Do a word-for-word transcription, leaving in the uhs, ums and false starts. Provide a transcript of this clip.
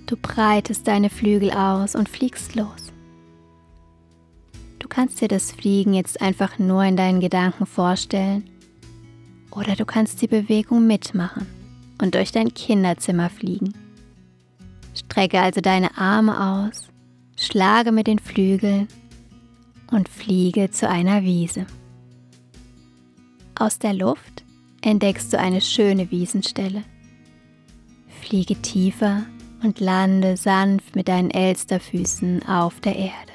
Du breitest deine Flügel aus und fliegst los. Du kannst dir das Fliegen jetzt einfach nur in deinen Gedanken vorstellen oder du kannst die Bewegung mitmachen und durch dein Kinderzimmer fliegen. Strecke also deine Arme aus, schlage mit den Flügeln und fliege zu einer Wiese. Aus der Luft entdeckst du eine schöne Wiesenstelle. Fliege tiefer und lande sanft mit deinen Elsterfüßen auf der Erde.